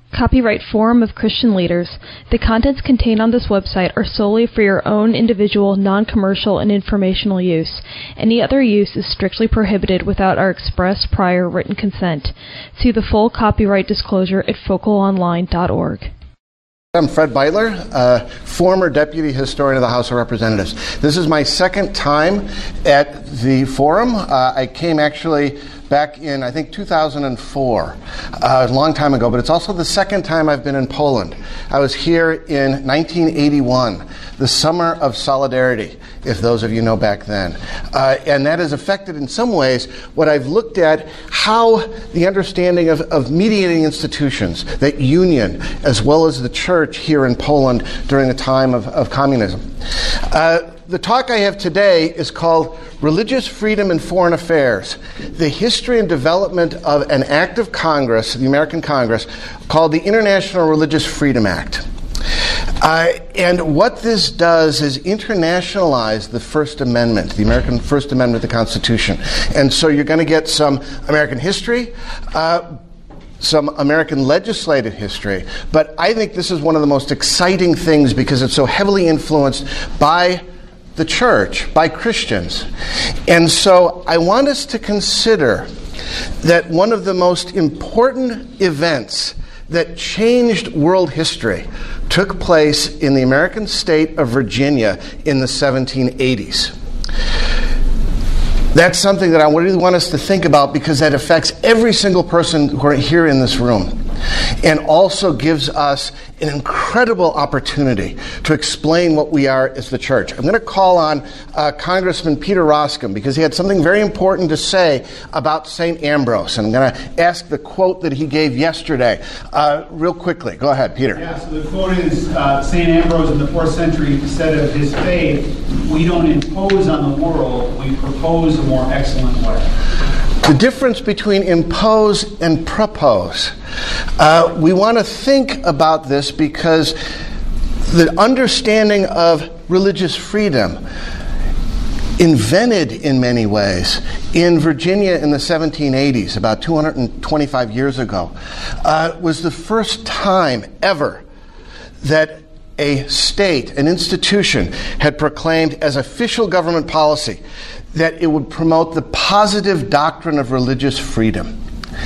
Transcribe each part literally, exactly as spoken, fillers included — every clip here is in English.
Copyright Forum of Christian Leaders. The contents contained on this website are solely for your own individual, non-commercial, and informational use. Any other use is strictly prohibited without our express prior written consent. See the full copyright disclosure at focal online dot org. I'm Fred Beitler, uh, former Deputy Historian of the House of Representatives. This is my second time at the forum. Uh, I came actually back in, I think, two thousand four, uh, a long time ago, but it's also the second time I've been in Poland. I was here in nineteen eighty-one, the Summer of Solidarity, if those of you know back then. Uh, and that has affected, in some ways, what I've looked at, how the understanding of, of mediating institutions, that union, as well as the church here in Poland during the time of, of communism. Uh, The talk I have today is called Religious Freedom in Foreign Affairs, the history and development of an act of Congress, the American Congress, called the International Religious Freedom Act. Uh, and what this does is internationalize the First Amendment, the American First Amendment of the Constitution. And so you're going to get some American history, uh, some American legislative history, but I think this is one of the most exciting things because it's so heavily influenced by the church, by Christians. And so I want us to consider that one of the most important events that changed world history took place in the American state of Virginia in the seventeen eighties. That's something that I really want us to think about because that affects every single person who are here in this room, and also gives us an incredible opportunity to explain what we are as the church. I'm going to call on uh, Congressman Peter Roskam because he had something very important to say about Saint Ambrose. And I'm going to ask the quote that he gave yesterday uh, real quickly. Go ahead, Peter. Yeah, so the quote is, uh, Saint Ambrose in the fourth century said of his faith, "We don't impose on the world, we propose a more excellent way." The difference between impose and propose. Uh, we want to think about this because the understanding of religious freedom, invented in many ways in Virginia in the seventeen eighties, about two hundred twenty-five years ago, uh, was the first time ever that a state, an institution, had proclaimed as official government policy that it would promote the positive doctrine of religious freedom.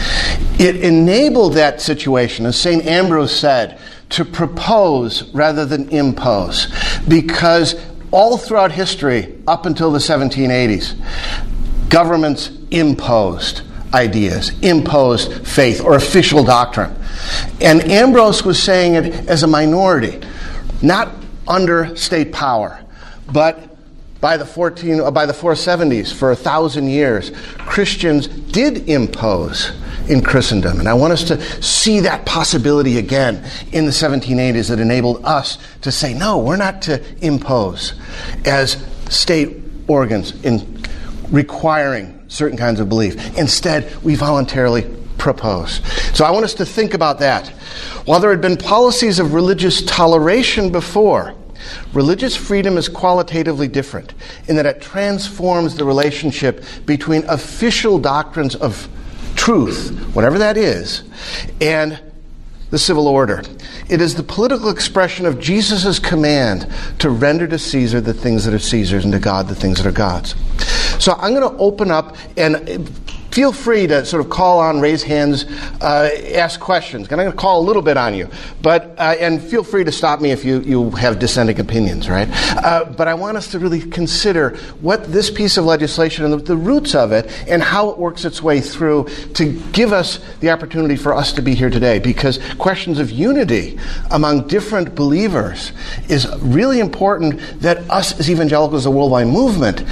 It enabled that situation, as Saint Ambrose said, to propose rather than impose, because all throughout history, up until the seventeen eighties, governments imposed ideas, imposed faith or official doctrine. And Ambrose was saying it as a minority, not under state power, but by the fourteen, by the four seventies, for a thousand years, Christians did impose in Christendom. And I want us to see that possibility again in the seventeen eighties that enabled us to say, no, we're not to impose as state organs in requiring certain kinds of belief. Instead, we voluntarily propose. So I want us to think about that. While there had been policies of religious toleration before, religious freedom is qualitatively different in that it transforms the relationship between official doctrines of truth, whatever that is, and the civil order. It is the political expression of Jesus' command to render to Caesar the things that are Caesar's and to God the things that are God's. So I'm going to open up and feel free to sort of call on, raise hands, uh, ask questions. I'm going to call a little bit on you, but uh, and feel free to stop me if you, you have dissenting opinions, right? Uh, but I want us to really consider what this piece of legislation and the, the roots of it and how it works its way through to give us the opportunity for us to be here today, because questions of unity among different believers is really important, that us as evangelicals, a worldwide movement,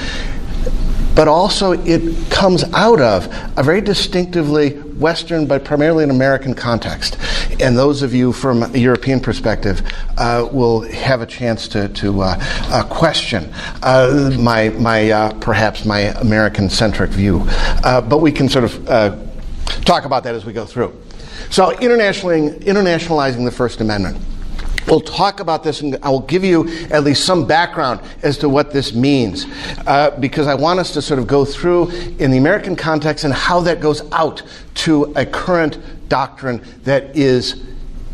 but also it comes out of a very distinctively Western, but primarily an American context. And those of you from a European perspective uh, will have a chance to, to uh, uh, question uh, my, my uh, perhaps my American-centric view. Uh, but we can sort of uh, talk about that as we go through. So internationalizing, internationalizing the First Amendment. We'll talk about this, and I will give you at least some background as to what this means, uh, because I want us to sort of go through in the American context and how that goes out to a current doctrine that is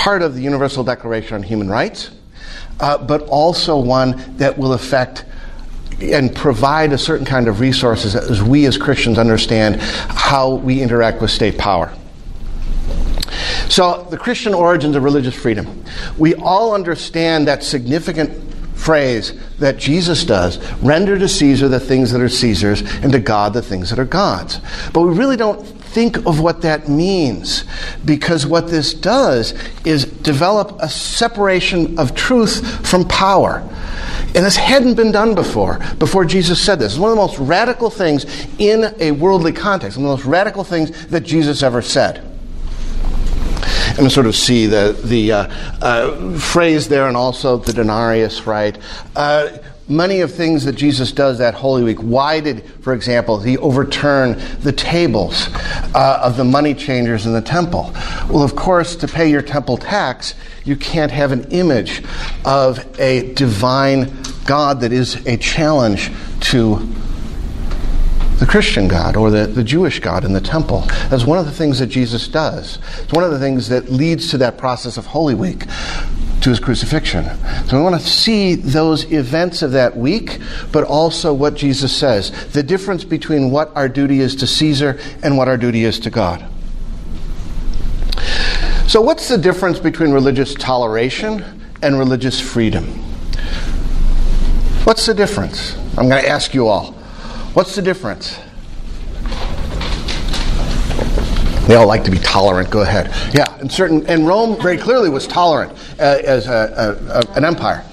part of the Universal Declaration on Human Rights, uh, but also one that will affect and provide a certain kind of resources as we as Christians understand how we interact with state power. So, the Christian origins of religious freedom. We all understand that significant phrase that Jesus does, render to Caesar the things that are Caesar's and to God the things that are God's. But we really don't think of what that means, because what this does is develop a separation of truth from power. And this hadn't been done before, before Jesus said this. It's one of the most radical things in a worldly context, one of the most radical things that Jesus ever said. And we sort of see the the uh, uh, phrase there, and also the denarius, right? Uh, many of things that Jesus does that Holy Week. Why did, for example, he overturn the tables uh, of the money changers in the temple? Well, of course, to pay your temple tax, you can't have an image of a divine God that is a challenge to the Christian God or the, the Jewish God in the temple. That's one of the things that Jesus does. It's one of the things that leads to that process of Holy Week, to his crucifixion. So we want to see those events of that week, but also what Jesus says. The difference between what our duty is to Caesar and what our duty is to God. So what's the difference between religious toleration and religious freedom? What's the difference? I'm going to ask you all. What's the difference? They all like to be tolerant. Go ahead. Yeah, and certain, and Rome very clearly was tolerant uh, as a, a, a, an empire.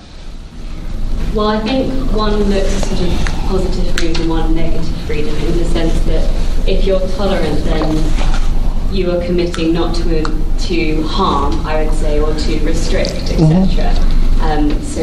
Well, I think one looks sort of positive freedom, one negative freedom, in the sense that if you're tolerant, then you are committing not to to harm, I would say, or to restrict, et cetera. Mm-hmm. Um, so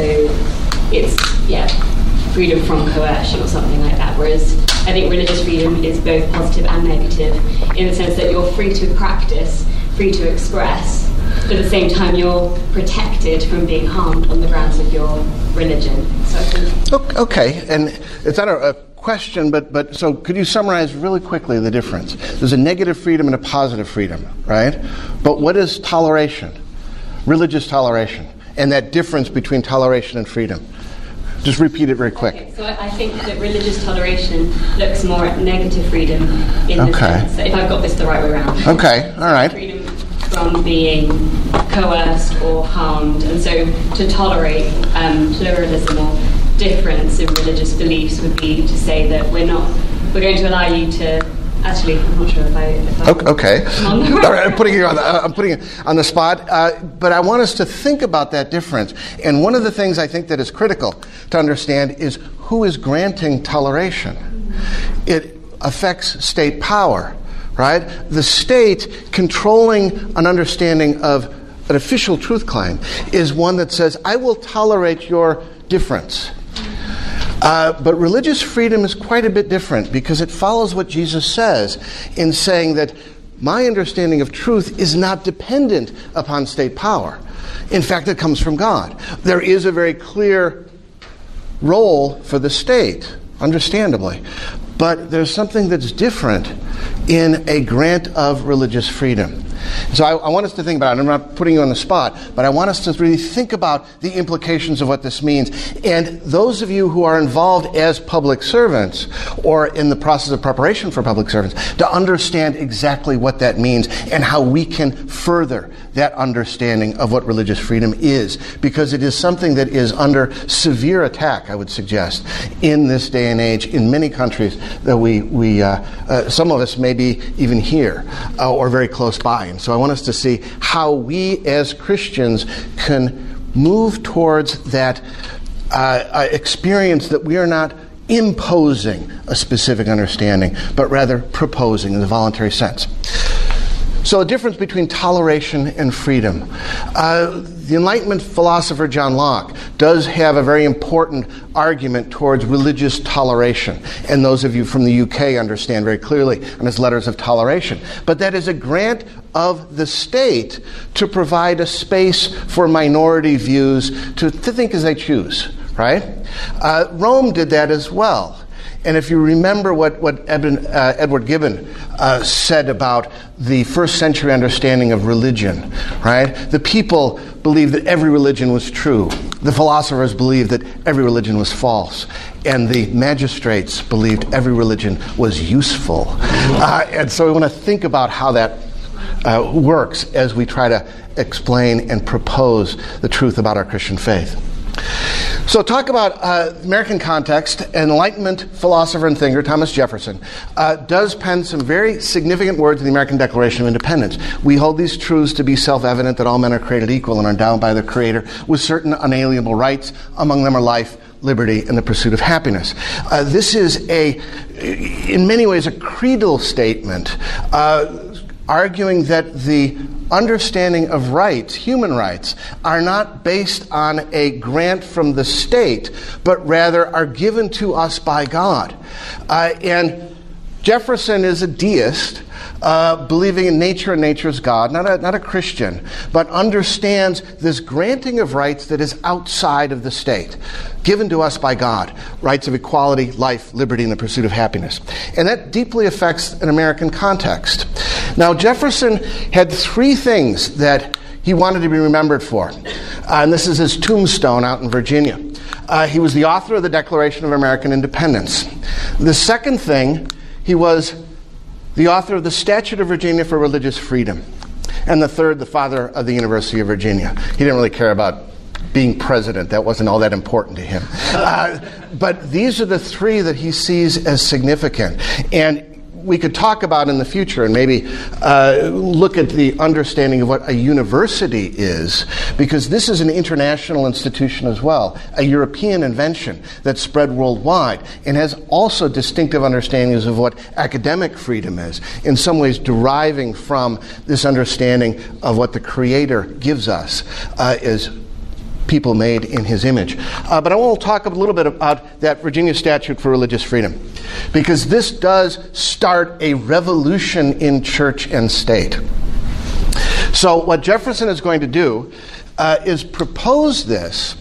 it's yeah. freedom from coercion or something like that, whereas I think religious freedom is both positive and negative in the sense that you're free to practice, free to express, but at the same time you're protected from being harmed on the grounds of your religion. So I think okay, and it's not a, a question, but but so could you summarize really quickly the difference? There's a negative freedom and a positive freedom, right? But what is toleration? Religious toleration, and that difference between toleration and freedom. Just repeat it very quick. Okay, so I think that religious toleration looks more at negative freedom in the okay. sense that, if I've got this the right way around. Okay, all right. Freedom from being coerced or harmed. And so to tolerate um, pluralism or difference in religious beliefs would be to say that we're not, we're going to allow you to Actually, I'm not sure if I. If I okay. All right, I'm putting you on the, I'm putting it on the spot, uh, but I want us to think about that difference. And one of the things I think that is critical to understand is who is granting toleration. Mm-hmm. It affects state power, right? The state controlling an understanding of an official truth claim is one that says, "I will tolerate your difference." Uh, but religious freedom is quite a bit different because it follows what Jesus says in saying that my understanding of truth is not dependent upon state power. In fact, it comes from God. There is a very clear role for the state, understandably. But there's something that's different in a grant of religious freedom. So I, I want us to think about it. I'm not putting you on the spot, but I want us to really think about the implications of what this means. And those of you who are involved as public servants or in the process of preparation for public servants, to understand exactly what that means and how we can further that understanding of what religious freedom is. Because it is something that is under severe attack, I would suggest, in this day and age in many countries that we, we uh, uh, some of us may be even here uh, or very close by. And so I want us to see how we as Christians can move towards that uh, experience that we are not imposing a specific understanding, but rather proposing in the voluntary sense. So a difference between toleration and freedom. Uh, the Enlightenment philosopher John Locke does have a very important argument towards religious toleration. And those of you from the U K understand very clearly on his Letters of Toleration. But that is a grant of the state to provide a space for minority views to, to think as they choose, right? Uh, Rome did that as well. And if you remember what, what Edwin, uh, Edward Gibbon uh, said about the first century understanding of religion, right? The people believed that every religion was true. The philosophers believed that every religion was false. And the magistrates believed every religion was useful. Uh, and so we want to think about how that uh, works as we try to explain and propose the truth about our Christian faith. So talk about uh, American context. Enlightenment philosopher and thinker Thomas Jefferson uh, does pen some very significant words in the American Declaration of Independence. We hold these truths to be self-evident, that all men are created equal and are endowed by the Creator with certain unalienable rights. Among them are life, liberty, and the pursuit of happiness. Uh, this is a, in many ways, a creedal statement, uh, arguing that the understanding of rights, human rights, are not based on a grant from the state, but rather are given to us by God. Uh, and Jefferson is a deist, uh, believing in nature and nature's God, not a, not a Christian, but understands this granting of rights that is outside of the state, given to us by God, rights of equality, life, liberty, and the pursuit of happiness. And that deeply affects an American context. Now, Jefferson had three things that he wanted to be remembered for. Uh, and this is his tombstone out in Virginia. Uh, he was the author of the Declaration of American Independence. The second thing, he was the author of the Statute of Virginia for Religious Freedom. And the third, the father of the University of Virginia. He didn't really care about being president. That wasn't all that important to him. Uh, but these are the three that he sees as significant. And we could talk about in the future and maybe uh, look at the understanding of what a university is, because this is an international institution as well, a European invention that spread worldwide and has also distinctive understandings of what academic freedom is, in some ways deriving from this understanding of what the Creator gives us uh, as people made in His image. Uh, but I want to talk a little bit about that Virginia Statute for Religious Freedom, because this does start a revolution in church and state. So what Jefferson is going to do uh, is propose this,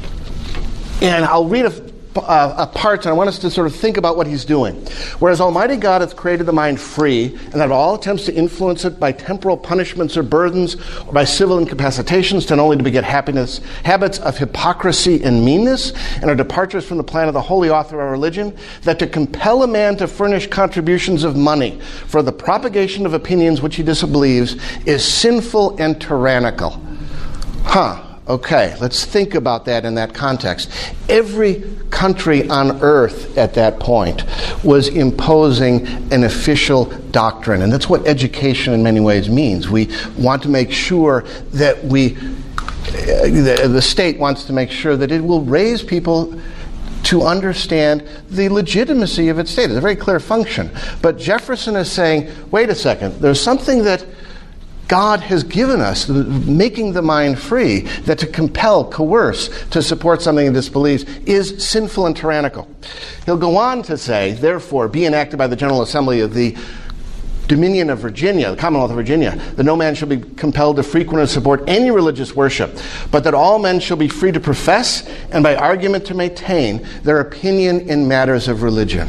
and I'll read a Uh, a part, and I want us to sort of think about what he's doing. Whereas Almighty God hath created the mind free, and that all attempts to influence it by temporal punishments or burdens, or by civil incapacitations, tend only to beget happiness, habits of hypocrisy and meanness, and are departures from the plan of the holy author of our religion, that to compel a man to furnish contributions of money for the propagation of opinions which he disbelieves is sinful and tyrannical. Huh. Okay, let's think about that in that context. Every country on earth at that point was imposing an official doctrine, and that's what education in many ways means. We want to make sure that we, the, the state wants to make sure that it will raise people to understand the legitimacy of its state. It's a very clear function. But Jefferson is saying, wait a second, there's something that God has given us, making the mind free, that to compel, coerce, to support something it disbelieves is sinful and tyrannical. He'll go on to say, therefore, be enacted by the General Assembly of the Dominion of Virginia, the Commonwealth of Virginia, that no man shall be compelled to frequent or support any religious worship, but that all men shall be free to profess and by argument to maintain their opinion in matters of religion.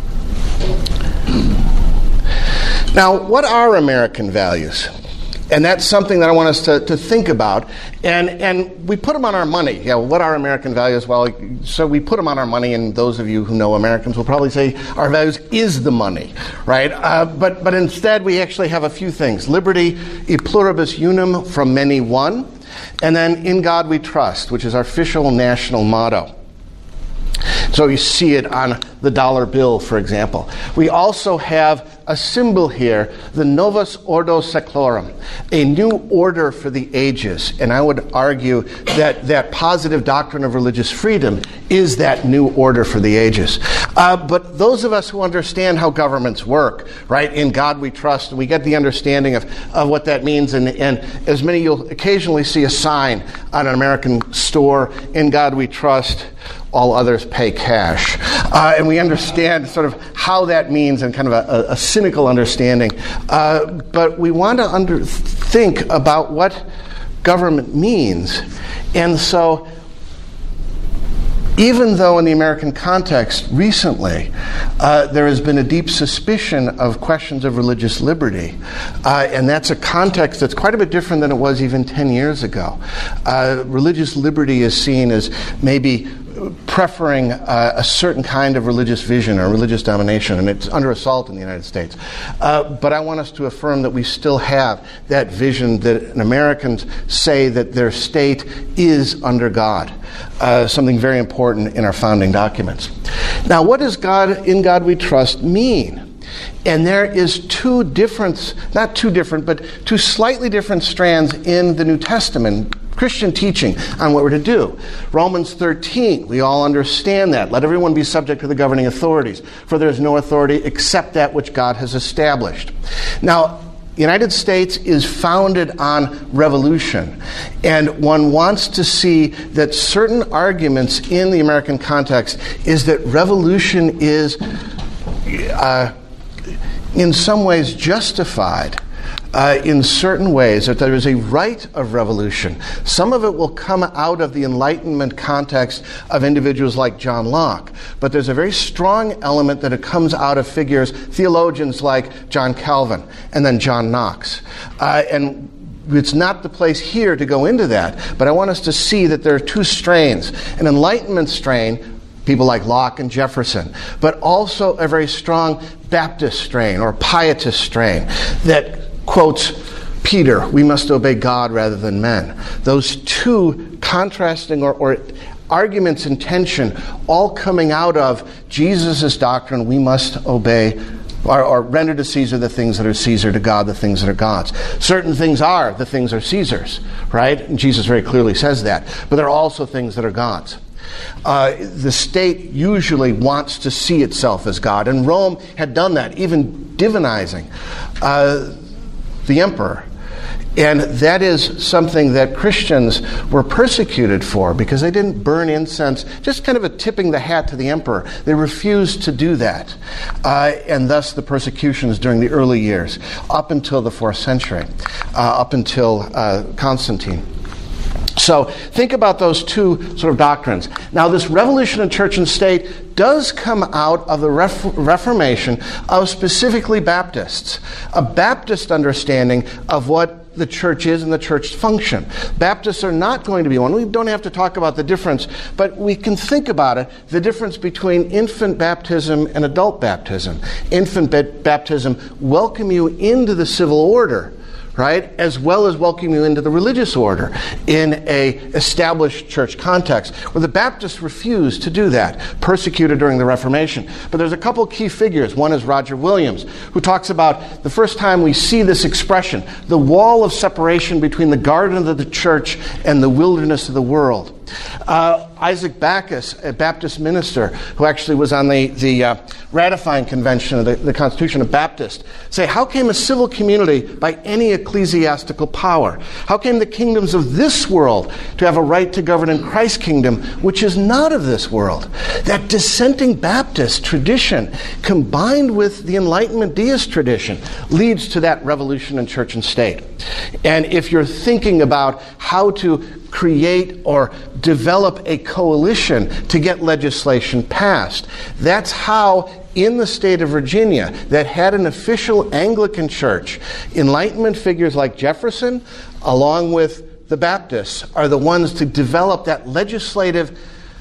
Now, what are American values? And that's something that I want us to, to think about. And and we put them on our money. Yeah, what are American values? Well, so we put them on our money, and those of you who know Americans will probably say our values is the money, right? Uh, but, but instead we actually have a few things. Liberty, e pluribus unum, from many one. And then in God we trust, which is our official national motto. So you see it on the dollar bill, for example. We also have a symbol here, the Novus Ordo Seclorum, a new order for the ages. And I would argue that that positive doctrine of religious freedom is that new order for the ages. Uh, but those of us who understand how governments work, right, in God we trust, we get the understanding of, of what that means. And, and as many, you'll occasionally see a sign on an American store, in God we trust, all others pay cash. Uh, and we understand sort of how that means and kind of a, a cynical understanding. Uh, but we want to under, think about what government means. And so Even though in the American context recently uh, there has been a deep suspicion of questions of religious liberty, uh, and that's a context that's quite a bit different than it was even ten years ago. Uh, religious liberty is seen as maybe preferring uh, a certain kind of religious vision or religious domination, and it's under assault in the United States. Uh, but I want us to affirm that we still have that vision that Americans say that their state is under God, uh, something very important in our founding documents. Now, what does God, in God we trust, mean? And there is two different, not two different, but two slightly different strands in the New Testament Christian teaching on what we're to do. Romans thirteen, we all understand that. Let everyone be subject to the governing authorities, for there is no authority except that which God has established. Now, the United States is founded on revolution, and one wants to see that certain arguments in the American context is that revolution is uh, in some ways justified Uh, in certain ways, that there is a right of revolution. Some of it will come out of the Enlightenment context of individuals like John Locke, but there's a very strong element that it comes out of figures, theologians like John Calvin and then John Knox. Uh, and it's not the place here to go into that, but I want us to see that there are two strains. An Enlightenment strain, people like Locke and Jefferson, but also a very strong Baptist strain or Pietist strain that quotes Peter, we must obey God rather than men. Those two contrasting or, or arguments in tension all coming out of Jesus' doctrine, we must obey or, or render to Caesar the things that are Caesar, to God the things that are God's. Certain things are the things are Caesar's, right? And Jesus very clearly says that. But there are also things that are God's. Uh, the state usually wants to see itself as God, and Rome had done that, even divinizing uh, the emperor. And that is something that Christians were persecuted for because they didn't burn incense, just kind of a tipping the hat to the emperor. They refused to do that. Uh, and thus the persecutions during the early years, up until the fourth century, uh, up until uh, Constantine. So think about those two sort of doctrines. Now, this revolution in church and state does come out of the Ref- Reformation of specifically Baptists, a Baptist understanding of what the church is and the church function. Baptists are not going to be one. We don't have to talk about the difference, but we can think about it, the difference between infant baptism and adult baptism. Infant ba- baptism welcome you into the civil order, right, as well as welcome you into the religious order in a established church context, where the Baptists refused to do that, persecuted during the Reformation. But there's a couple key figures. One is Roger Williams, who talks about the first time we see this expression, the wall of separation between the garden of the church and the wilderness of the world. Uh, Isaac Backus, a Baptist minister who actually was on the, the uh, ratifying convention of the, the Constitution of Baptist, say, how came a civil community by any ecclesiastical power? How came the kingdoms of this world to have a right to govern in Christ's kingdom, which is not of this world? That dissenting Baptist tradition, combined with the Enlightenment deist tradition, leads to that revolution in church and state. And if you're thinking about how to create or develop a coalition to get legislation passed, that's how in the state of Virginia that had an official Anglican church, Enlightenment figures like Jefferson, along with the Baptists, are the ones to develop that legislative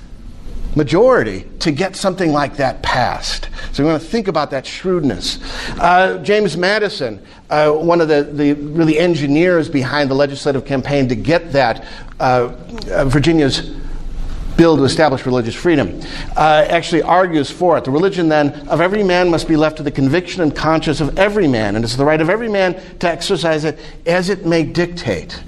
majority to get something like that passed. So we want to think about that shrewdness. Uh, James Madison, uh, one of the, the really engineers behind the legislative campaign to get that uh, uh, Virginia's bill to establish religious freedom, uh, actually argues for it. The religion then of every man must be left to the conviction and conscience of every man, and it's the right of every man to exercise it as it may dictate.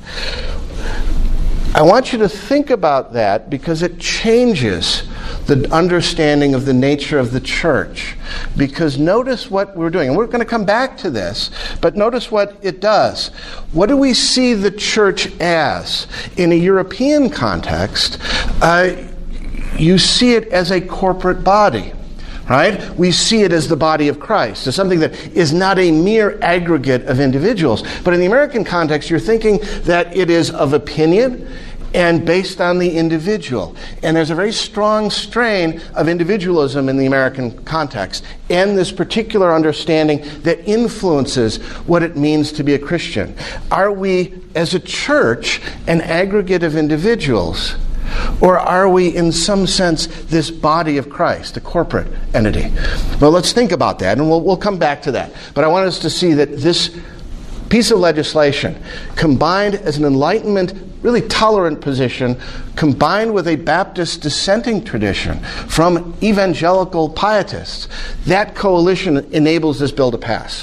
I want you to think about that because it changes the understanding of the nature of the church. Because notice what we're doing, and we're going to come back to this, but notice what it does. What do we see the church as? In a European context, uh, you see it as a corporate body. Right? We see it as the body of Christ, as something that is not a mere aggregate of individuals. But in the American context, you're thinking that it is of opinion, and based on the individual. And there's a very strong strain of individualism in the American context, and this particular understanding that influences what it means to be a Christian. Are we, as a church, an aggregate of individuals? Or are we, in some sense, this body of Christ, a corporate entity? Well, let's think about that, and we'll, we'll come back to that. But I want us to see that this piece of legislation, combined as an Enlightenment, really tolerant position, combined with a Baptist dissenting tradition from evangelical pietists, that coalition enables this bill to pass.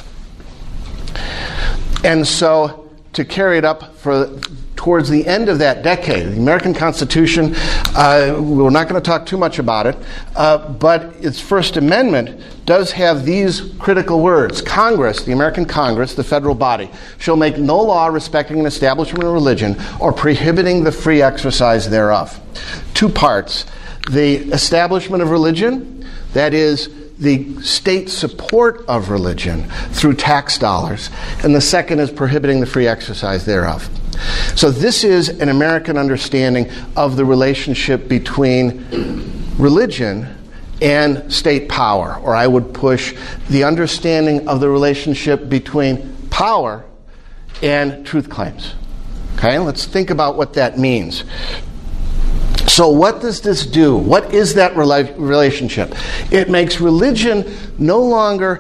And so, to carry it up for towards the end of that decade, the American Constitution, uh, we're not going to talk too much about it, uh, but its First Amendment does have these critical words. Congress, the American Congress, the federal body, shall make no law respecting an establishment of religion or prohibiting the free exercise thereof. Two parts. The establishment of religion, that is, the state support of religion through tax dollars, and the second is prohibiting the free exercise thereof. So this is an American understanding of the relationship between religion and state power, or I would push the understanding of the relationship between power and truth claims. Okay, let's think about what that means. So what does this do? What is that rela- relationship? It makes religion no longer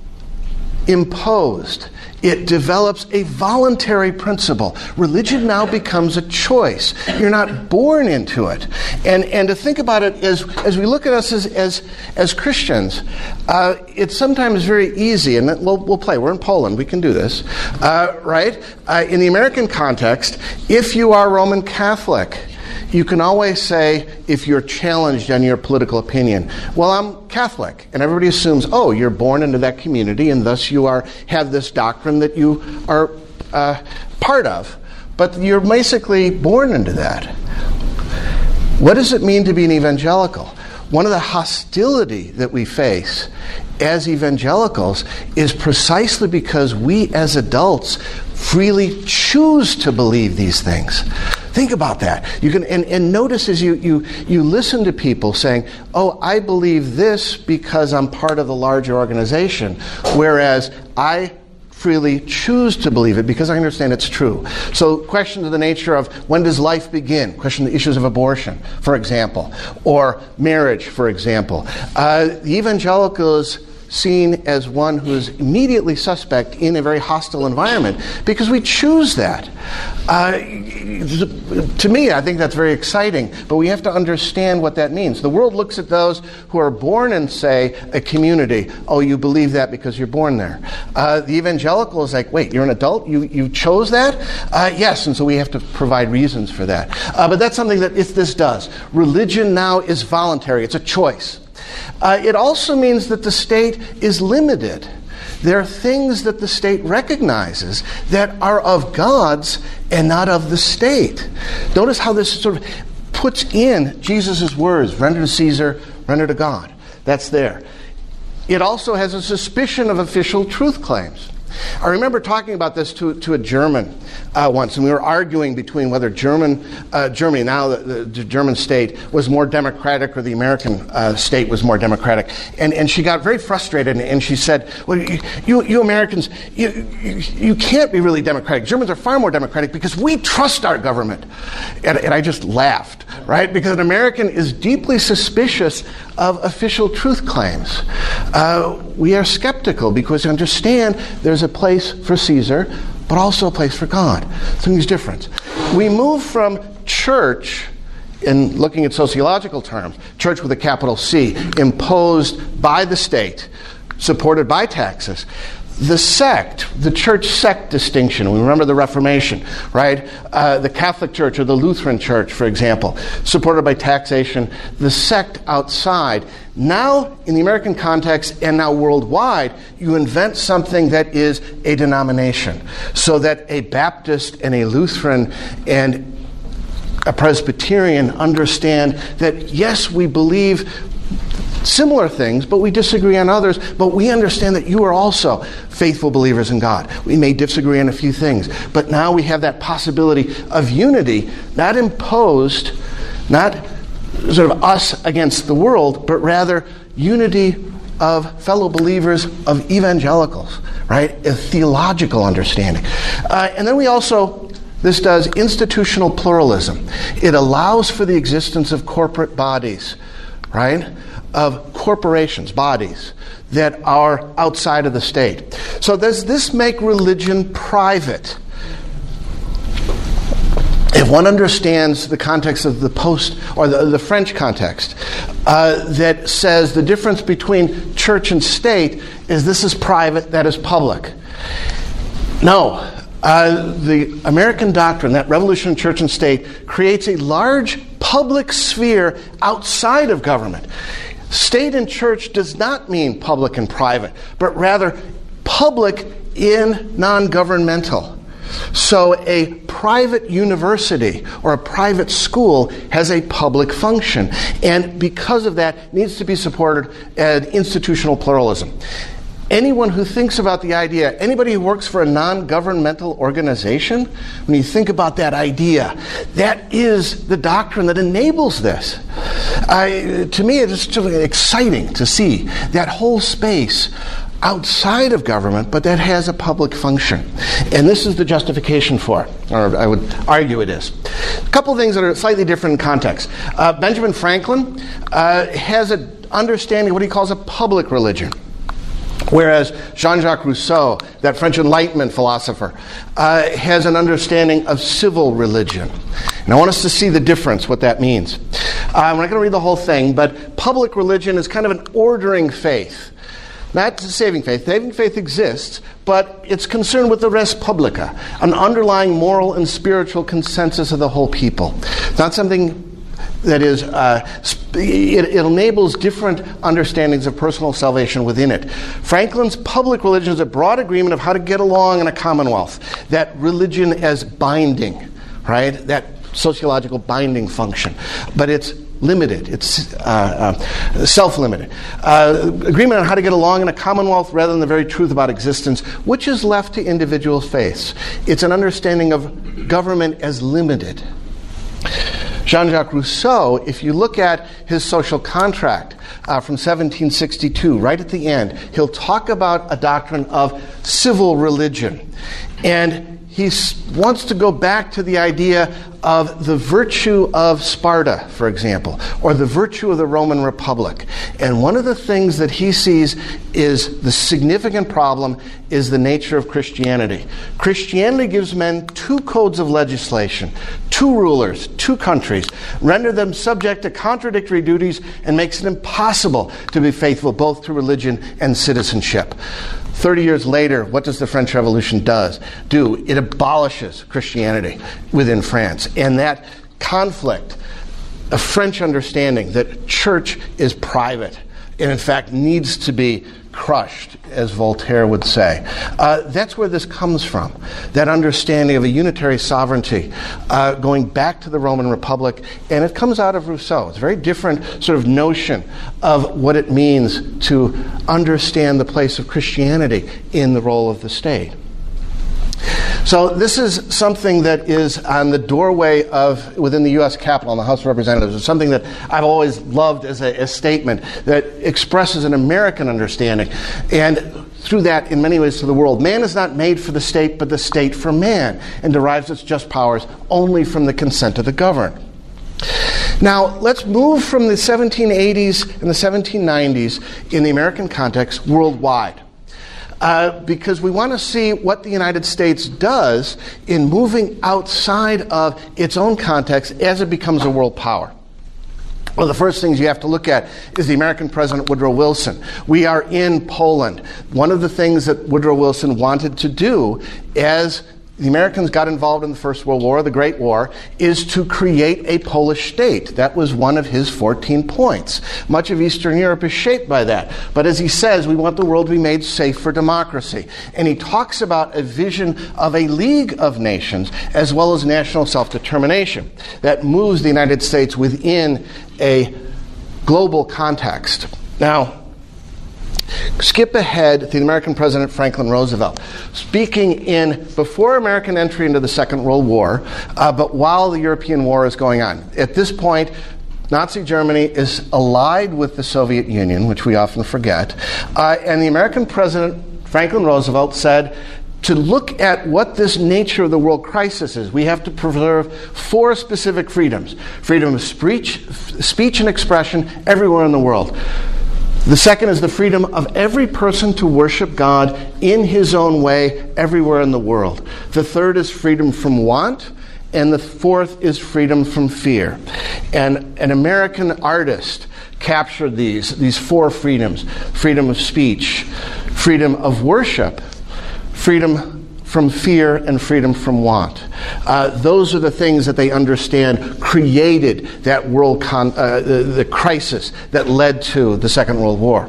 imposed. It develops a voluntary principle. Religion now becomes a choice. You're not born into it. And and to think about it as, as we look at us as as, as Christians, uh, it's sometimes very easy, and we'll, we'll play. We're in Poland. We can do this. Uh, right? Uh, in the American context, if you are Roman Catholic, you can always say, if you're challenged on your political opinion, well, I'm Catholic. And everybody assumes, oh, you're born into that community, and thus you are have this doctrine that you are uh, part of. But you're basically born into that. What does it mean to be an evangelical? One of the hostility that we face as evangelicals is precisely because we as adults freely choose to believe these things. Think about that. You can and, and notice as you, you you listen to people saying, oh, I believe this because I'm part of the larger organization, whereas I freely choose to believe it because I understand it's true. So questions of the nature of when does life begin? Question the issues of abortion, for example, or marriage, for example. Uh, the evangelical is seen as one who is immediately suspect in a very hostile environment because we choose that. Uh, to me, I think that's very exciting, but we have to understand what that means. The world looks at those who are born in, say, a community. Oh, you believe that because you're born there. Uh, the evangelical is like, wait, you're an adult? You you chose that? Uh, yes, and so we have to provide reasons for that. Uh, but that's something that if this does. Religion now is voluntary. It's a choice. Uh, it also means that the state is limited. There are things that the state recognizes that are of God's and not of the state. Notice how this sort of puts in Jesus' words, render to Caesar, render to God. That's there. It also has a suspicion of official truth claims. I remember talking about this to, to a German uh, once, and we were arguing between whether German, uh, Germany, now the, the German state, was more democratic or the American uh, state was more democratic. And, and she got very frustrated, and, and she said, well, you, you, you Americans, you, you, you can't be really democratic. Germans are far more democratic because we trust our government. And, and I just laughed, right? Because an American is deeply suspicious of official truth claims. Uh, we are skeptical because we understand there's a place for Caesar, but also a place for God. Something's different. We move from church, in looking at sociological terms, church with a capital C, imposed by the state, supported by taxes. The sect, the church sect distinction, we remember the Reformation, right? Uh, the Catholic Church or the Lutheran Church, for example, supported by taxation. The sect outside. Now, in the American context and now worldwide, you invent something that is a denomination. So that a Baptist and a Lutheran and a Presbyterian understand that, yes, we believe similar things, but we disagree on others, but we understand that you are also faithful believers in God. We may disagree on a few things, but now we have that possibility of unity, not imposed, not sort of us against the world, but rather unity of fellow believers, of evangelicals, right? A theological understanding. Uh, and then we also, this does institutional pluralism. It allows for the existence of corporate bodies, right? Of corporations, bodies, that are outside of the state. So does this make religion private? If one understands the context of the post, or the, the French context, uh, that says the difference between church and state is this is private, that is public. No. Uh, the American doctrine, that revolution in church and state, creates a large public sphere outside of government. State and church does not mean public and private, but rather public in non-governmental. So a private university or a private school has a public function, and because of that needs to be supported as institutional pluralism. Anyone who thinks about the idea, anybody who works for a non-governmental organization, when you think about that idea, that is the doctrine that enables this. I, to me, it is just exciting to see that whole space outside of government, but that has a public function. And this is the justification for it, or I would argue it is. A couple of things that are slightly different in context. Uh, Benjamin Franklin uh, has an understanding of what he calls a public religion, whereas Jean-Jacques Rousseau, that French Enlightenment philosopher, uh, has an understanding of civil religion. And I want us to see the difference, what that means. Uh, I'm not going to read the whole thing, but public religion is kind of an ordering faith. Not saving faith. Saving faith exists, but it's concerned with the res publica, an underlying moral and spiritual consensus of the whole people. It's not something that is, uh, it, it enables different understandings of personal salvation within it. Franklin's public religion is a broad agreement of how to get along in a commonwealth. That religion as binding, right? That sociological binding function. But it's limited. It's uh, uh, self-limited. Uh, agreement on how to get along in a commonwealth rather than the very truth about existence, which is left to individual faiths. It's an understanding of government as limited. Jean-Jacques Rousseau, if you look at his social contract uh, from seventeen sixty-two, right at the end, he'll talk about a doctrine of civil religion. And he wants to go back to the idea of the virtue of Sparta, for example, or the virtue of the Roman Republic. And one of the things that he sees is the significant problem is the nature of Christianity. Christianity gives men two codes of legislation, two rulers, two countries, render them subject to contradictory duties, and makes it impossible to be faithful both to religion and citizenship. Thirty years later, what does the French Revolution does, do? It abolishes Christianity within France. And that conflict, a French understanding that church is private and in fact needs to be crushed, as Voltaire would say. Uh, that's where this comes from, that understanding of a unitary sovereignty uh, going back to the Roman Republic, and it comes out of Rousseau. It's a very different sort of notion of what it means to understand the place of Christianity in the role of the state. So this is something that is on the doorway of, within the U S Capitol, in the House of Representatives. It's something that I've always loved as a, a statement that expresses an American understanding. And through that, in many ways, to the world. Man is not made for the state, but the state for man, and derives its just powers only from the consent of the governed. Now, let's move from the seventeen eighties and the seventeen nineties in the American context worldwide. Uh, because we want to see what the United States does in moving outside of its own context as it becomes a world power. Well, the first things you have to look at is the American President Woodrow Wilson. We are in Poland. One of the things that Woodrow Wilson wanted to do as the Americans got involved in the First World War, the Great War, is to create a Polish state. That was one of his fourteen points. Much of Eastern Europe is shaped by that. But as he says, we want the world to be made safe for democracy. And he talks about a vision of a League of Nations as well as national self-determination that moves the United States within a global context. Now, skip ahead to the American President Franklin Roosevelt, speaking in before American entry into the Second World War, uh, but while the European War is going on. At this point, Nazi Germany is allied with the Soviet Union, which we often forget, uh, and the American President Franklin Roosevelt said, to look at what this nature of the world crisis is, we have to preserve four specific freedoms. Freedom of speech, speech and expression everywhere in the world. The second is the freedom of every person to worship God in his own way everywhere in the world. The third is freedom from want. And the fourth is freedom from fear. And an American artist captured these, these four freedoms. Freedom of speech, freedom of worship, freedom from fear, and freedom from want. Uh, those are the things that they understand created that world con- uh, the, the crisis that led to the Second World War.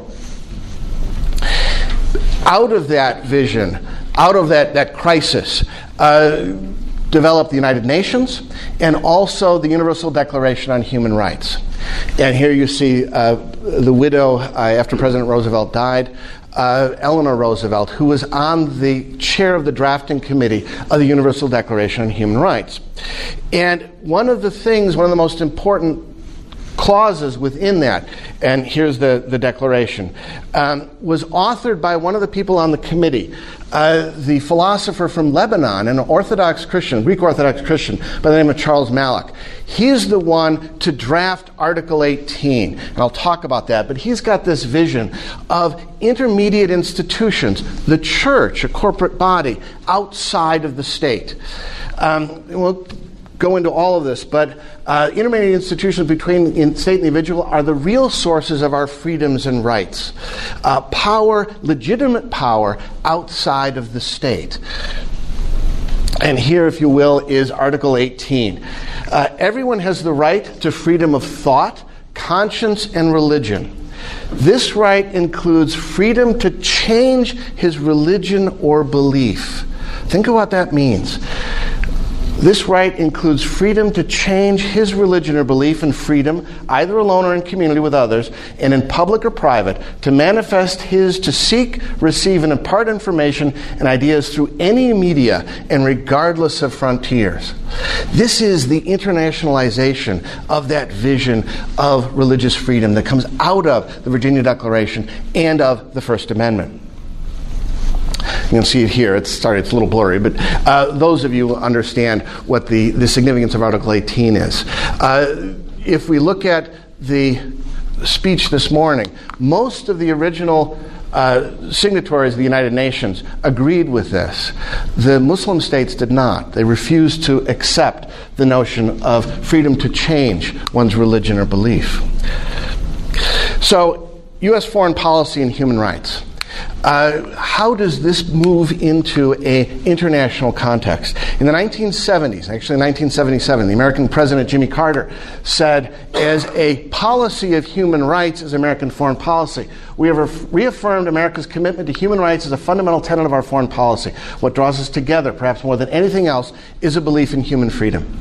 Out of that vision, out of that, that crisis, uh, developed the United Nations and also the Universal Declaration on Human Rights. And here you see uh, the widow, uh, after President Roosevelt died, uh, Eleanor Roosevelt, who was on the chair of the drafting committee of the Universal Declaration on Human Rights. And one of the things, one of the most important clauses within that, and here's the, the declaration, um, was authored by one of the people on the committee, uh, the philosopher from Lebanon, an Orthodox Christian, Greek Orthodox Christian, by the name of Charles Malik. He's the one to draft Article eighteen, and I'll talk about that, but he's got this vision of intermediate institutions, the church, a corporate body, outside of the state. Um, we'll go into all of this, but uh, intermediate institutions between in state and individual are the real sources of our freedoms and rights. Uh, power, legitimate power, outside of the state. And here, if you will, is Article eighteen. Uh, everyone has the right to freedom of thought, conscience, and religion. This right includes freedom to change his religion or belief. Think of what that means. This right includes freedom to change his religion or belief, and freedom, either alone or in community with others, and in public or private, to manifest his, to seek, receive, and impart information and ideas through any media and regardless of frontiers. This is the internationalization of that vision of religious freedom that comes out of the Virginia Declaration and of the First Amendment. You can see it here. It's sorry, it's a little blurry, but uh, those of you who understand what the, the significance of Article eighteen is. Uh, if we look at the speech this morning, most of the original uh, signatories of the United Nations agreed with this. The Muslim states did not. They refused to accept the notion of freedom to change one's religion or belief. So, U S foreign policy and human rights. Uh, how does this move into an international context? In the nineteen seventies, actually in nineteen seventy-seven, the American President Jimmy Carter said, as a policy of human rights as American foreign policy, we have reaffirmed America's commitment to human rights as a fundamental tenet of our foreign policy. What draws us together, perhaps more than anything else, is a belief in human freedom.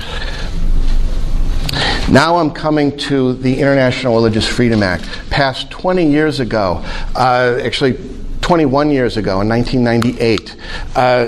Now I'm coming to the International Religious Freedom Act, passed twenty years ago, uh, actually twenty-one years ago in nineteen ninety-eight, uh,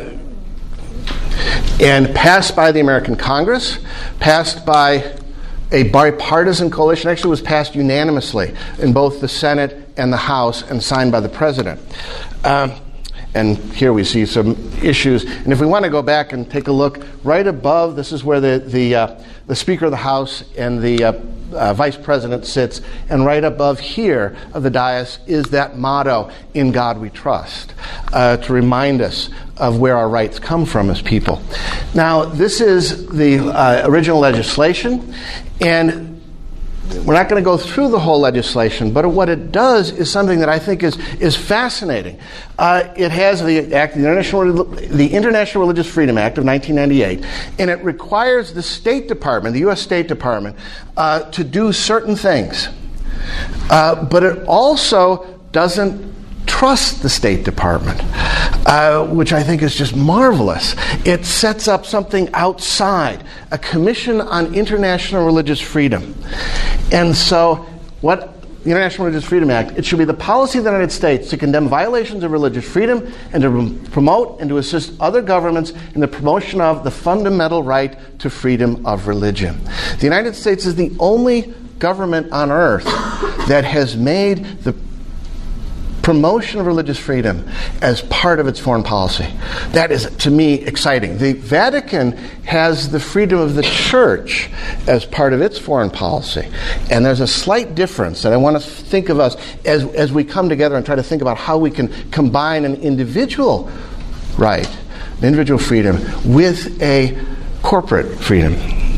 and passed by the American Congress, passed by a bipartisan coalition, actually was passed unanimously in both the Senate and the House and signed by the President. Um, And here we see some issues. And if we want to go back and take a look, right above, this is where the the, uh, the Speaker of the House and the uh, uh, Vice President sits. And right above here of the dais is that motto, "In God We Trust," uh, to remind us of where our rights come from as people. Now, this is the uh, original legislation. And we're not going to go through the whole legislation, but what it does is something that I think is is fascinating. Uh, it has the Act, the International, the International Religious Freedom Act of nineteen ninety-eight, and it requires the State Department, the U S State Department, uh, to do certain things. Uh, but it also doesn't trust the State Department, uh, which I think is just marvelous. It sets up something outside, a Commission on International Religious Freedom. And so what the International Religious Freedom Act, it should be the policy of the United States to condemn violations of religious freedom and to promote and to assist other governments in the promotion of the fundamental right to freedom of religion. The United States is the only government on earth that has made the promotion of religious freedom as part of its foreign policy. That is, to me, exciting. The Vatican has the freedom of the church as part of its foreign policy. And there's a slight difference that I want to think of us as, as we come together and try to think about how we can combine an individual right, an individual freedom, with a corporate freedom.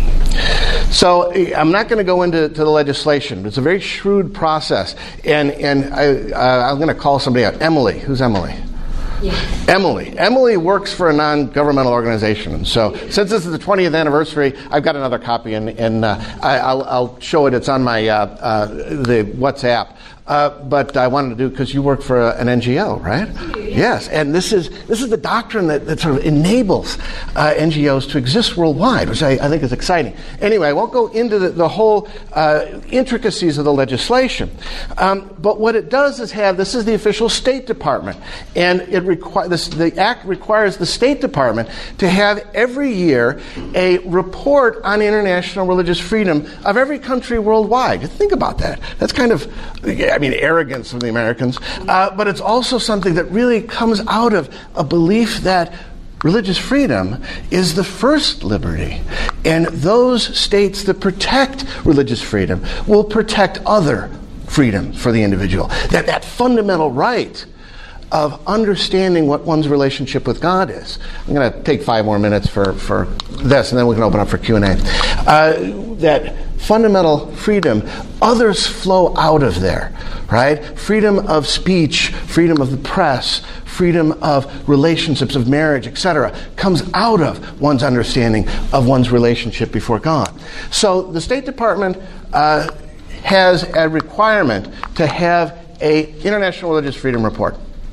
So I'm not going to go into to the legislation. It's a very shrewd process. And, and I, uh, I'm going to call somebody out. Emily. Who's Emily? Yeah. Emily. Emily works for a non-governmental organization. And so since this is the twentieth anniversary, I've got another copy, and, and uh, I, I'll, I'll show it. It's on my uh, uh, the WhatsApp. Uh, but I wanted to do, because you work for a, an N G O, right? Yes, and this is this is the doctrine that, that sort of enables uh, N G Os to exist worldwide, which I, I think is exciting. Anyway, I won't go into the, the whole uh, intricacies of the legislation, um, but what it does is have, this is the official State Department, and it requ- this, the Act requires the State Department to have every year a report on international religious freedom of every country worldwide. Think about that. That's kind of, I mean, arrogance of the Americans, uh, but it's also something that really comes out of a belief that religious freedom is the first liberty, and those states that protect religious freedom will protect other freedom for the individual. That that fundamental right of understanding what one's relationship with God is. I'm going to take five more minutes for, for this, and then we can open up for Q and A. Uh, that fundamental freedom, others flow out of there, right? Freedom of speech, freedom of the press, freedom of relationships, of marriage, et cetera, comes out of one's understanding of one's relationship before God. So the State Department uh, has a requirement to have a International Religious Freedom Report.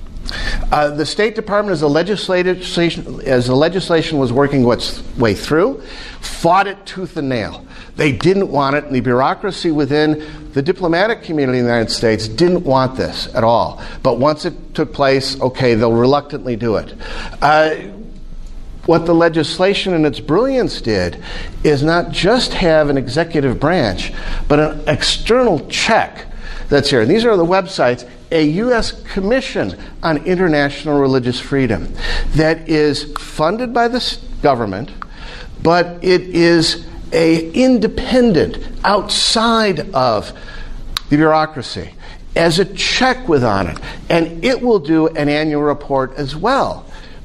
Uh, the State Department, as the legislation, as the legislation was working its way through, fought it tooth and nail. They didn't want it, and the bureaucracy within the diplomatic community in the United States didn't want this at all. But once it took place, okay, they'll reluctantly do it. Uh, what the legislation in its brilliance did is not just have an executive branch, but an external check that's here. And these are the websites. A U S Commission on International Religious Freedom that is funded by the government, but it is a independent, outside of the bureaucracy, as a check with on it. And it will do an annual report as well,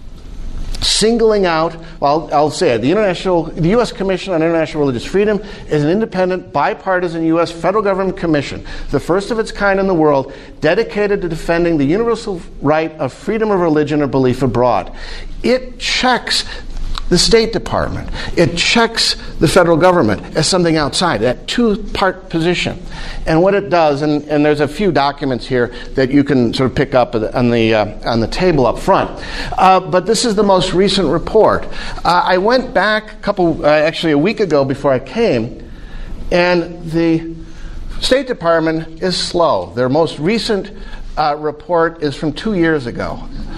singling out, well, I'll say it, the International, the U S Commission on International Religious Freedom is an independent, bipartisan U S federal government commission, the first of its kind in the world, dedicated to defending the universal right of freedom of religion or belief abroad. It checks the State Department. It checks the federal government as something outside, that two-part position. And what it does, and, and there's a few documents here that you can sort of pick up on the uh, on the table up front. Uh, but this is the most recent report. Uh, I went back a couple, uh, actually a week ago before I came, and the State Department is slow. Their most recent uh, report is from two years ago.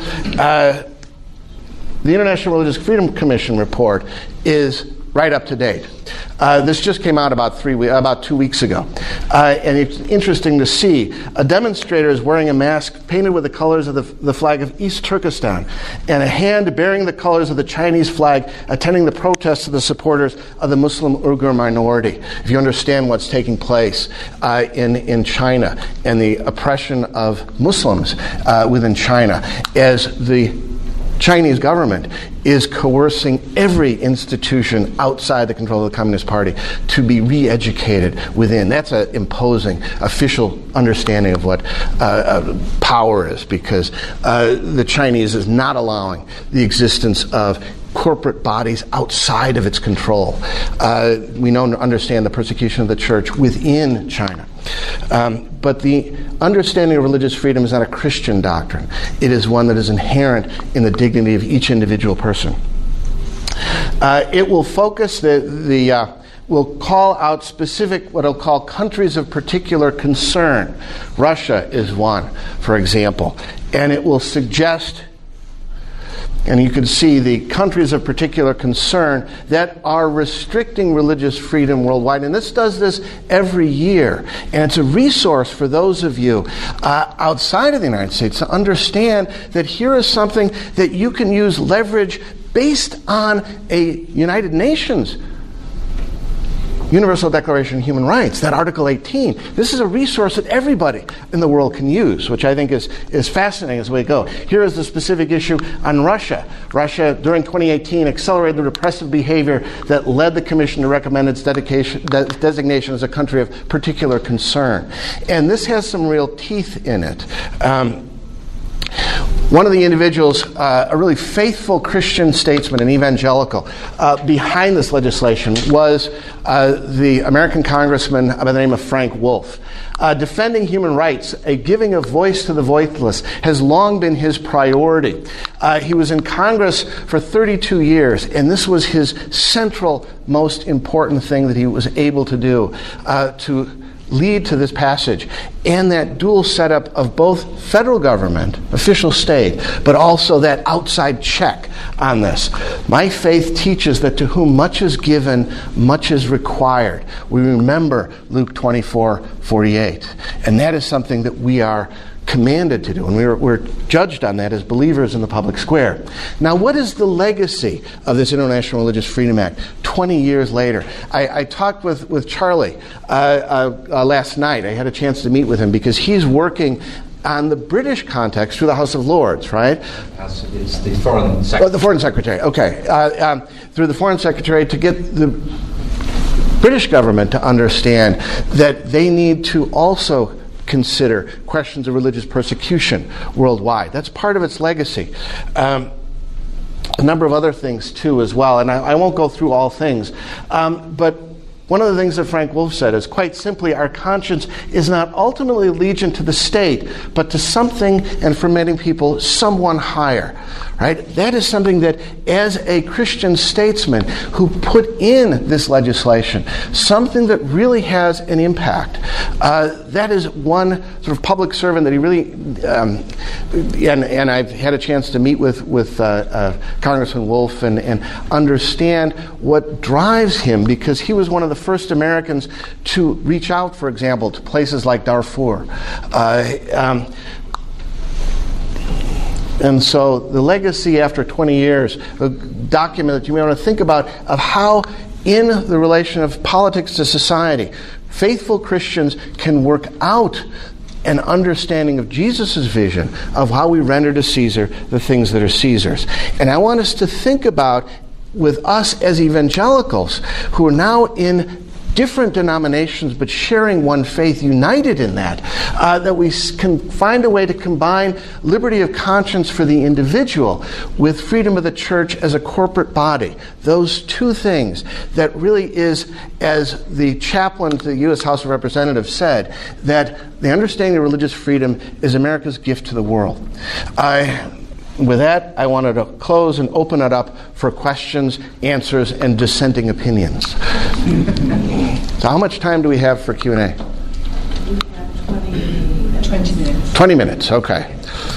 Uh, The International Religious Freedom Commission report is right up to date. Uh, this just came out about three we- about two weeks ago. Uh, and it's interesting to see a demonstrator is wearing a mask painted with the colors of the, the flag of East Turkestan, and a hand bearing the colors of the Chinese flag attending the protests of the supporters of the Muslim Uyghur minority. If you understand what's taking place uh, in, in China and the oppression of Muslims uh, within China, as the Chinese government is coercing every institution outside the control of the Communist Party to be re-educated within. That's an imposing official understanding of what uh, uh, power is, because uh, the Chinese is not allowing the existence of corporate bodies outside of its control. Uh, we know and understand the persecution of the church within China. Um, but the understanding of religious freedom is not a Christian doctrine. It is one that is inherent in the dignity of each individual person. Uh, it will focus the the. Uh, will call out specific, what I'll call countries of particular concern. Russia is one, for example. And it will suggest, and you can see the countries of particular concern that are restricting religious freedom worldwide. And this does this every year. And it's a resource for those of you uh, outside of the United States to understand that here is something that you can use leverage based on a United Nations Universal Declaration of Human Rights, that Article eighteen. This is a resource that everybody in the world can use, which I think is, is fascinating as we go. Here is the specific issue on Russia. Russia, during twenty eighteen, accelerated the repressive behavior that led the Commission to recommend its dedication, de- designation as a country of particular concern. And this has some real teeth in it. Um, One of the individuals, uh, a really faithful Christian statesman and evangelical, uh, behind this legislation was uh, the American congressman by the name of Frank Wolf. Uh, defending human rights, a giving of voice to the voiceless, has long been his priority. Uh, he was in Congress for thirty-two years, and this was his central, most important thing that he was able to do, uh, to lead to this passage, and that dual setup of both federal government, official state, but also that outside check on this. My faith teaches that to whom much is given, much is required. We remember Luke twenty-four forty-eight, and that is something that we are commanded to do, and we're, we're judged on that as believers in the public square. Now, what is the legacy of this International Religious Freedom Act twenty years later? I, I talked with, with Charlie uh, uh, uh, last night. I had a chance to meet with him because he's working on the British context through the House of Lords, right? It's the Foreign Secretary. Oh, the Foreign Secretary, okay. Uh, um, through the Foreign Secretary to get the British government to understand that they need to also consider questions of religious persecution worldwide. That's part of its legacy. Um, a number of other things, too, as well, and I, I won't go through all things. Um, but one of the things that Frank Wolf said is, quite simply, our conscience is not ultimately allegiant to the state, but to something, and for many people, someone higher. Right? That is something that, as a Christian statesman who put in this legislation, something that really has an impact. Uh, that is one sort of public servant that he really, um, and, and I've had a chance to meet with, with uh, uh, Congressman Wolf and, and understand what drives him, because he was one of the first Americans to reach out, for example, to places like Darfur. Uh, um, And so the legacy after twenty years, a document that you may want to think about of how in the relation of politics to society, faithful Christians can work out an understanding of Jesus' vision of how we render to Caesar the things that are Caesar's. And I want us to think about, with us as evangelicals, who are now in different denominations but sharing one faith, united in that, uh, that we can find a way to combine liberty of conscience for the individual with freedom of the church as a corporate body. Those two things that really is, as the chaplain to the U S House of Representatives said, that the understanding of religious freedom is America's gift to the world. I... With that, I wanted to close and open it up for questions, answers, and dissenting opinions. So how much time do we have for Q and A? twenty minutes. twenty minutes, okay.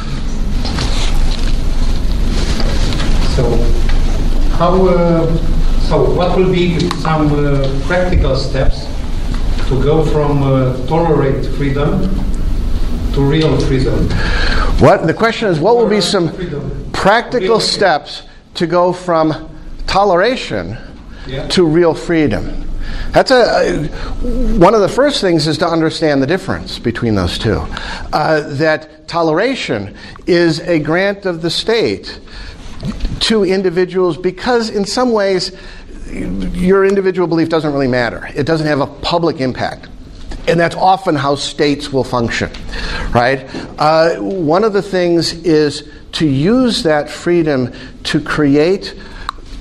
So, how? Uh, so, what will be some uh, practical steps to go from uh, tolerate freedom to real freedom? What the question is, what will be some practical steps to go from toleration yeah. to real freedom? That's a one of the first things is to understand the difference between those two. Uh, that toleration is a grant of the state to individuals because, in some ways, your individual belief doesn't really matter. It doesn't have a public impact. And that's often how states will function, right? Uh, one of the things is to use that freedom to create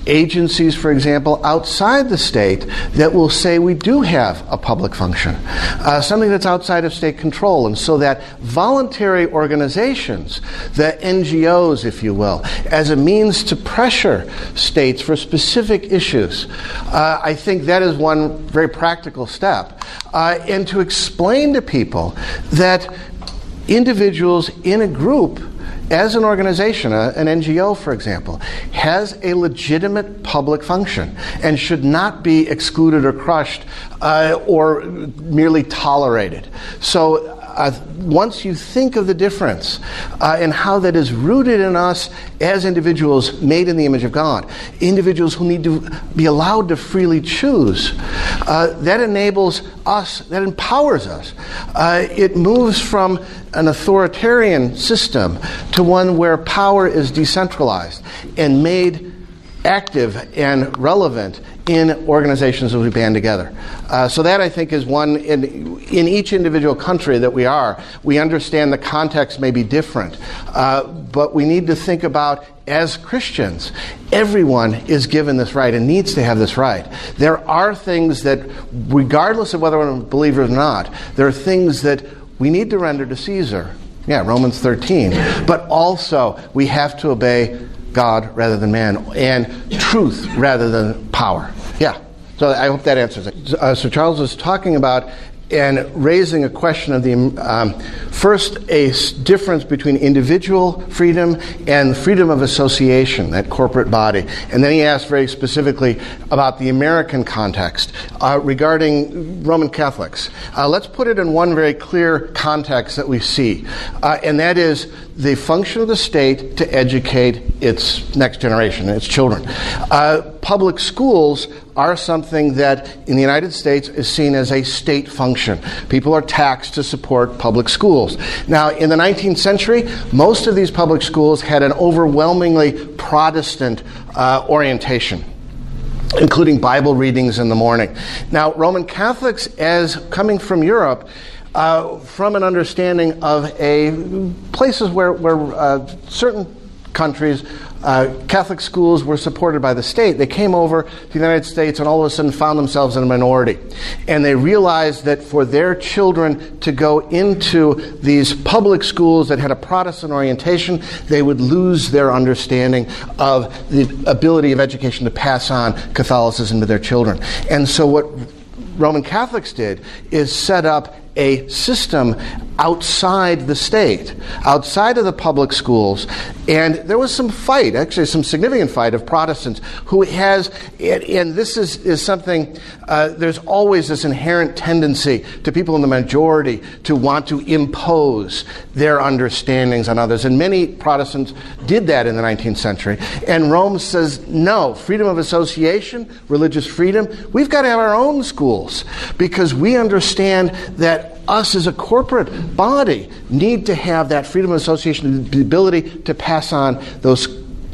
agencies, for example, outside the state that will say we do have a public function, uh, something that's outside of state control. And so that voluntary organizations, the N G Os, if you will, as a means to pressure states for specific issues, uh, I think that is one very practical step. Uh, and to explain to people that individuals in a group, as an organization, a, an N G O, for example, has a legitimate public function and should not be excluded or crushed uh, or merely tolerated. So uh, once you think of the difference uh, and how that is rooted in us as individuals made in the image of God, individuals who need to be allowed to freely choose, uh, that enables us, that empowers us. Uh, it moves from an authoritarian system to one where power is decentralized and made active and relevant in organizations as we band together. Uh, so that, I think, is one, in, in each individual country that we are, we understand the context may be different, uh, but we need to think about, as Christians, everyone is given this right and needs to have this right. There are things that, regardless of whether we're a believer or not, there are things that we need to render to Caesar. Yeah, Romans thirteen. But also, we have to obey God rather than man, and truth rather than power. Yeah. So I hope that answers it. Uh, so Charles was talking about and raising a question of the um, first a s- difference between individual freedom and freedom of association, that corporate body. And then he asked very specifically about the American context uh, regarding Roman Catholics. Uh, let's put it in one very clear context that we see, uh, and that is the function of the state to educate its next generation, its children. Uh, public schools are something that in the United States is seen as a state function. People are taxed to support public schools. Now, in the nineteenth century, most of these public schools had an overwhelmingly Protestant uh, orientation, including Bible readings in the morning. Now, Roman Catholics, as coming from Europe, uh, from an understanding of a places where, where uh, certain countries, uh, Catholic schools were supported by the state. They came over to the United States and all of a sudden found themselves in a minority. And they realized that for their children to go into these public schools that had a Protestant orientation, they would lose their understanding of the ability of education to pass on Catholicism to their children. And so what Roman Catholics did is set up a system outside the state, outside of the public schools, and there was some fight, actually some significant fight of Protestants who has, and, and this is, is something, uh, there's always this inherent tendency to people in the majority to want to impose their understandings on others, and many Protestants did that in the nineteenth century, and Rome says, no, freedom of association, religious freedom, we've got to have our own schools, because we understand that us as a corporate body need to have that freedom of association, the ability to pass on those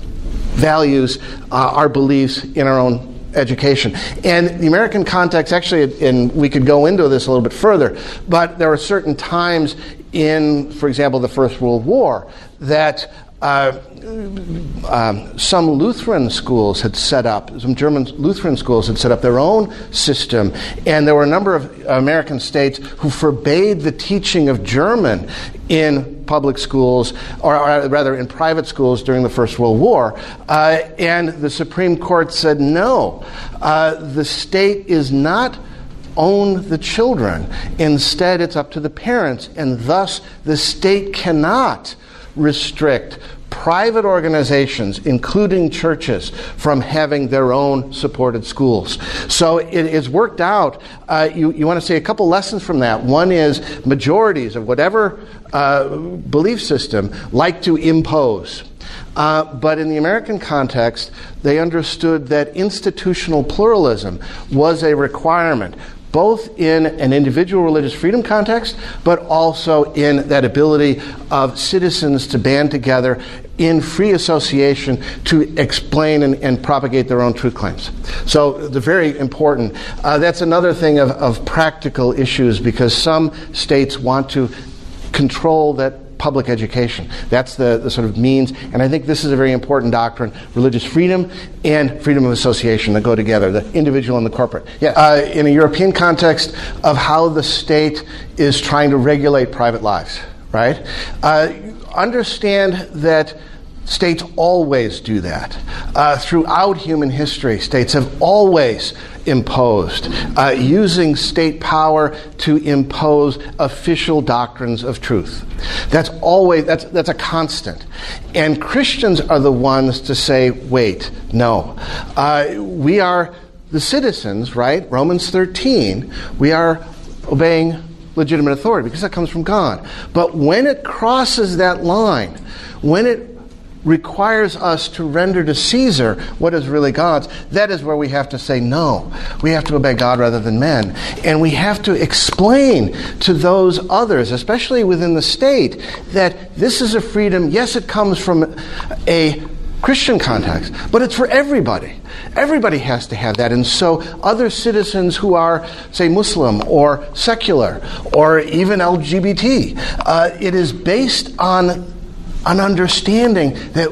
values, uh, our beliefs in our own education. And the American context, actually, and we could go into this a little bit further, but there are certain times in, for example, the First World War, that uh, um, some Lutheran schools had set up, some German Lutheran schools had set up their own system, and there were a number of American states who forbade the teaching of German in public schools, or, or rather in private schools during the First World War. Uh, and the Supreme Court said, no, uh, the state is not own the children. Instead, it's up to the parents, and thus the state cannot restrict private organizations, including churches, from having their own supported schools. So it is worked out. Uh, you, you want to say a couple lessons from that. One is majorities of whatever uh, belief system like to impose. Uh, but in the American context, they understood that institutional pluralism was a requirement, both in an individual religious freedom context, but also in that ability of citizens to band together in free association to explain and, and propagate their own truth claims. So they're very important. Uh, that's another thing of, of practical issues, because some states want to control that public education. That's the, the sort of means, and I think this is a very important doctrine, religious freedom and freedom of association that go together, the individual and the corporate. Yeah, uh, in a European context of how the state is trying to regulate private lives, right? Uh, understand that states always do that. Uh, throughout human history, states have always imposed, uh, using state power to impose official doctrines of truth. That's always, that's, that's a constant. And Christians are the ones to say, wait, no. Uh, we are the citizens, right? Romans thirteen, we are obeying legitimate authority because that comes from God. But when it crosses that line, when it requires us to render to Caesar what is really God's, that is where we have to say no. We have to obey God rather than men. And we have to explain to those others, especially within the state, that this is a freedom. Yes, it comes from a Christian context, but it's for everybody. Everybody has to have that. And so other citizens who are, say, Muslim or secular or even L G B T, uh, it is based on an understanding that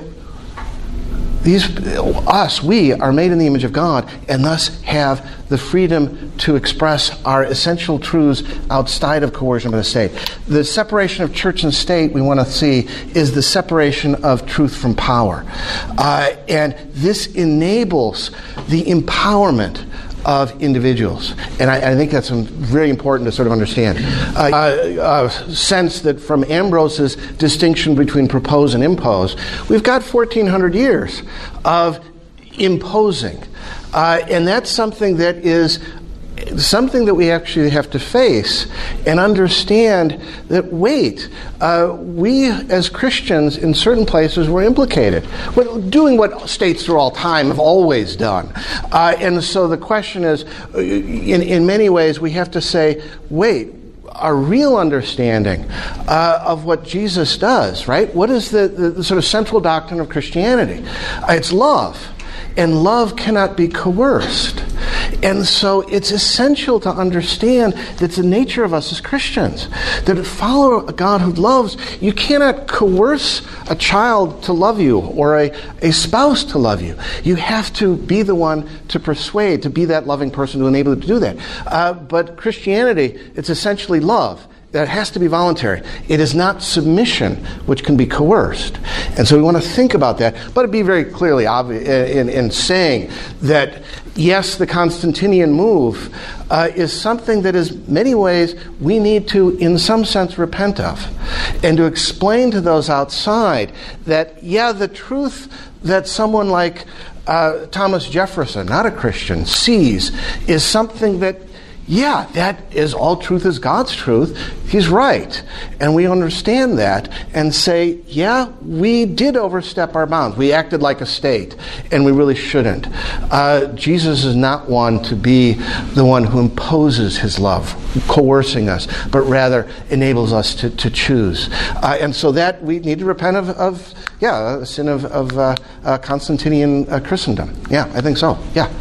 these, us, we are made in the image of God and thus have the freedom to express our essential truths outside of coercion by the state. The separation of church and state we want to see is the separation of truth from power. Uh, and this enables the empowerment of individuals. And I, I think that's very important to sort of understand. Uh, uh, uh, sense that from Ambrose's distinction between propose and impose, we've got fourteen hundred years of imposing. Uh, and that's something that is something that we actually have to face and understand that, wait, uh, we as Christians in certain places were implicated. We're doing what states through all time have always done. Uh, and so the question is, in, in many ways, we have to say, wait, a real understanding uh, of what Jesus does, right? What is the, the, the sort of central doctrine of Christianity? Uh, it's love. And love cannot be coerced. And so it's essential to understand that's the nature of us as Christians. That to follow a God who loves, you cannot coerce a child to love you or a, a spouse to love you. You have to be the one to persuade, to be that loving person to enable you to do that. Uh, but Christianity, it's essentially love. That has to be voluntary. It is not submission, which can be coerced. And so we want to think about that, but it'd be very clearly obvious in, in saying that, yes, the Constantinian move uh, is something that is many ways we need to, in some sense, repent of. And to explain to those outside that, yeah, the truth that someone like uh, Thomas Jefferson, not a Christian, sees is something that, yeah, that is all truth is God's truth. He's right. And we understand that and say, yeah, we did overstep our bounds. We acted like a state, and we really shouldn't. Uh, Jesus is not one to be the one who imposes his love, coercing us, but rather enables us to, to choose. Uh, and so that we need to repent of, of yeah, a sin of, of uh, uh, Constantinian uh, Christendom. Yeah, I think so. Yeah.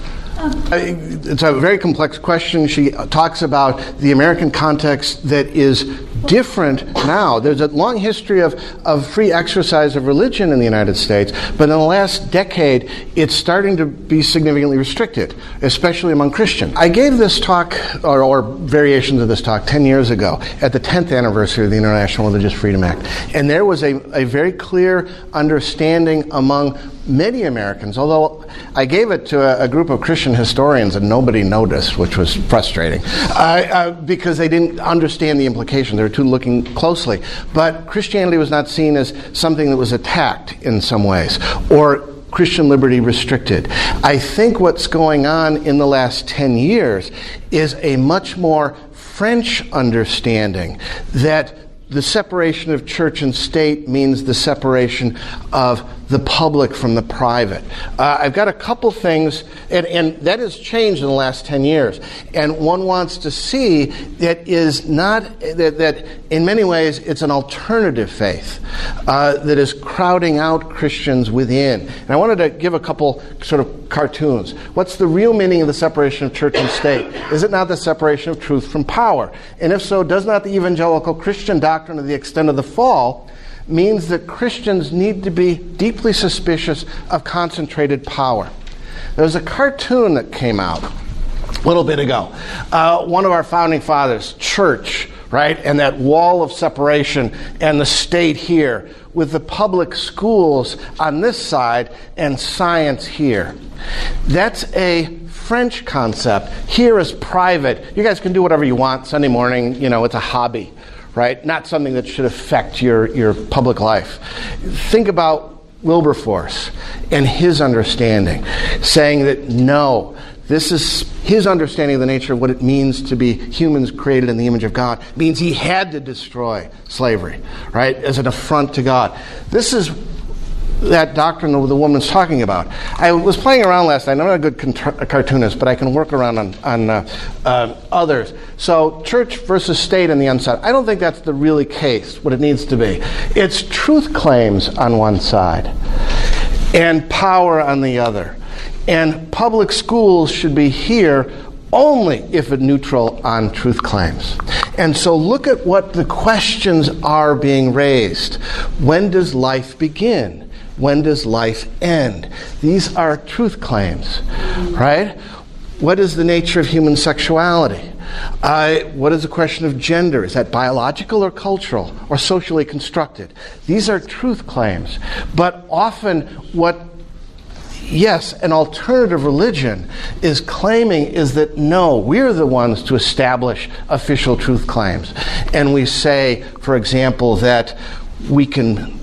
It's a very complex question. She talks about the American context that is different now. There's a long history of, of free exercise of religion in the United States, but in the last decade, it's starting to be significantly restricted, especially among Christians. I gave this talk, or, or variations of this talk, ten years ago at the tenth anniversary of the International Religious Freedom Act. And there was a, a very clear understanding among many Americans, although I gave it to a, a group of Christian historians and nobody noticed, which was frustrating, uh, uh, because they didn't understand the implications. They were too looking closely. But Christianity was not seen as something that was attacked in some ways, or Christian liberty restricted. I think what's going on in the last ten years is a much more French understanding that the separation of church and state means the separation of the public from the private. Uh, I've got a couple things, and, and that has changed in the last ten years. And one wants to see that is not, that, that in many ways it's an alternative faith uh, that is crowding out Christians within. And I wanted to give a couple sort of cartoons. What's the real meaning of the separation of church and state? Is it not the separation of truth from power? And if so, does not the evangelical Christian doctrine of the extent of the fall means that Christians need to be deeply suspicious of concentrated power? There was a cartoon that came out a little bit ago. Uh, one of our founding fathers, church, right, and that wall of separation, and the state here, with the public schools on this side and science here. That's a French concept. Here is private. You guys can do whatever you want Sunday morning. You know, it's a hobby, right? Not something that should affect your, your public life. Think about Wilberforce and his understanding, saying that no, this is his understanding of the nature of what it means to be humans created in the image of God. It means he had to destroy slavery, right, as an affront to God. This is that doctrine that the woman's talking about. I was playing around last night. I'm not a good con- cartoonist, but I can work around on, on uh, uh, others. So church versus state on the one side. I don't think that's the really case, what it needs to be. It's truth claims on one side and power on the other. And public schools should be here only if it's neutral on truth claims. And so look at what the questions are being raised. When does life begin? When does life end? These are truth claims, right? What is the nature of human sexuality? Uh, what is the question of gender? Is that biological or cultural or socially constructed? These are truth claims. But often what yes, an alternative religion is claiming is that no, we're the ones to establish official truth claims. And we say, for example, that we can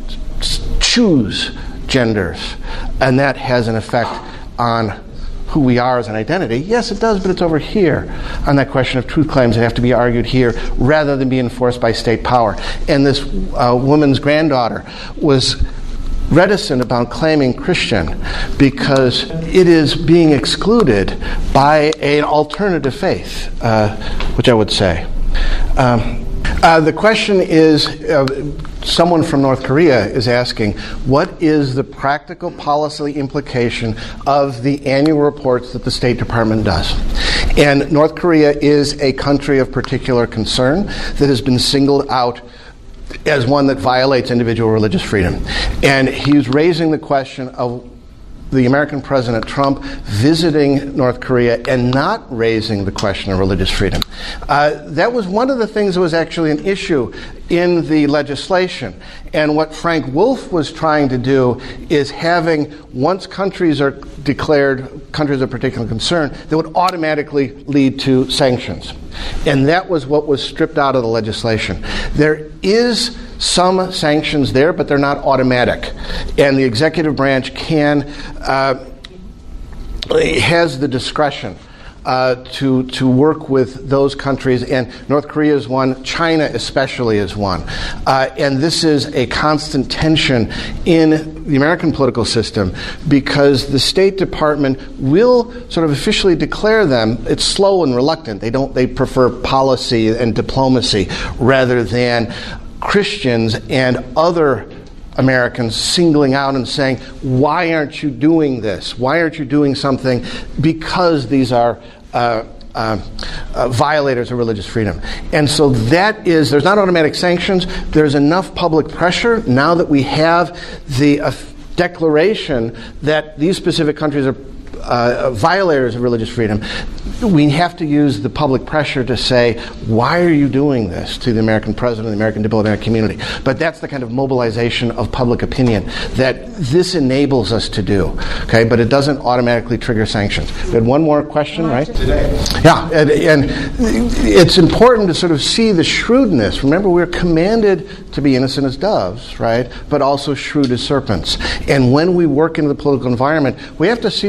choose genders, and that has an effect on who we are as an identity. Yes, it does, but it's over here on that question of truth claims that have to be argued here rather than be enforced by state power. And this uh, woman's granddaughter was reticent about claiming Christian because it is being excluded by an alternative faith, uh, which I would say. Um, uh, the question is, uh, someone from North Korea is asking, what is the practical policy implication of the annual reports that the State Department does? And North Korea is a country of particular concern that has been singled out as one that violates individual religious freedom. And he's raising the question of the American President Trump visiting North Korea and not raising the question of religious freedom. Uh, that was one of the things that was actually an issue in the legislation. And what Frank Wolf was trying to do is having, once countries are declared countries of particular concern, that would automatically lead to sanctions. And that was what was stripped out of the legislation. There is some sanctions there, but they're not automatic. And the executive branch can, uh, has the discretion Uh, to to work with those countries, and North Korea is one, China especially is one. Uh, and this is a constant tension in the American political system because the State Department will sort of officially declare them. It's slow and reluctant. They don't. They prefer policy and diplomacy rather than Christians and other Americans singling out and saying, why aren't you doing this? Why aren't you doing something? Because these are uh, uh, uh, violators of religious freedom. And so that is, there's not automatic sanctions. There's enough public pressure now that we have the uh, declaration that these specific countries are uh, violators of religious freedom. We have to use the public pressure to say, why are you doing this to the American president, the American diplomatic community? But that's the kind of mobilization of public opinion that this enables us to do. Okay, but it doesn't automatically trigger sanctions. We had one more question, right? Today. Yeah, and, and it's important to sort of see the shrewdness. Remember, we're commanded to be innocent as doves, right? But also shrewd as serpents. And when we work in the political environment, we have to see what we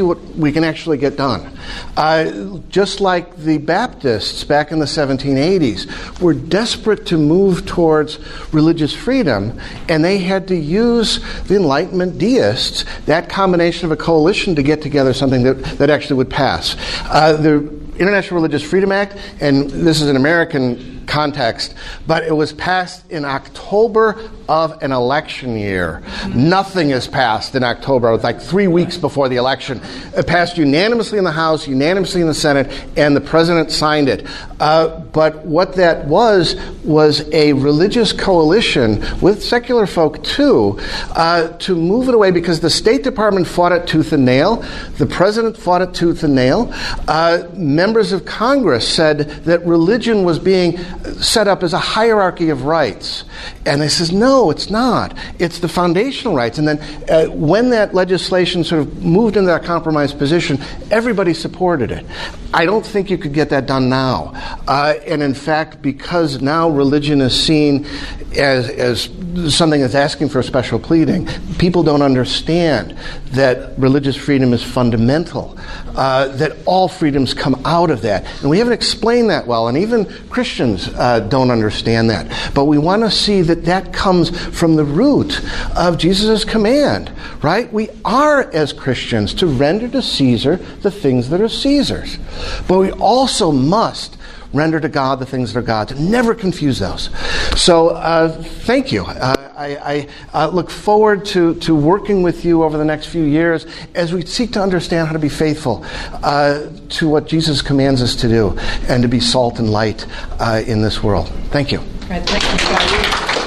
we can actually get done. Uh, just like the Baptists back in the seventeen eighties were desperate to move towards religious freedom, and they had to use the Enlightenment deists, that combination of a coalition, to get together something that, that actually would pass. Uh, the International Religious Freedom Act, and this is an American context, but it was passed in October of an election year. Nothing is passed in October. It was like three weeks before the election. It passed unanimously in the House, unanimously in the Senate, and the President signed it. Uh, but what that was, was a religious coalition with secular folk too, uh, to move it away, because the State Department fought it tooth and nail. The President fought it tooth and nail. Uh, members of Congress said that religion was being set up as a hierarchy of rights. And they says, no, it's not. It's the foundational rights. And then uh, when that legislation sort of moved into that compromise position, everybody supported it. I don't think you could get that done now. Uh, and in fact, because now religion is seen as, as something that's asking for special pleading, people don't understand that religious freedom is fundamental, uh, that all freedoms come out of that. And we haven't explained that well, and even Christians uh, don't understand that. But we want to see that that comes from the root of Jesus' command, right? We are, as Christians, to render to Caesar the things that are Caesar's. But we also must render to God the things that are God's. Never confuse those. So uh, thank you. Uh, I, I uh, look forward to, to working with you over the next few years as we seek to understand how to be faithful uh, to what Jesus commands us to do and to be salt and light uh, in this world. Thank you. All right, thank you, Scott.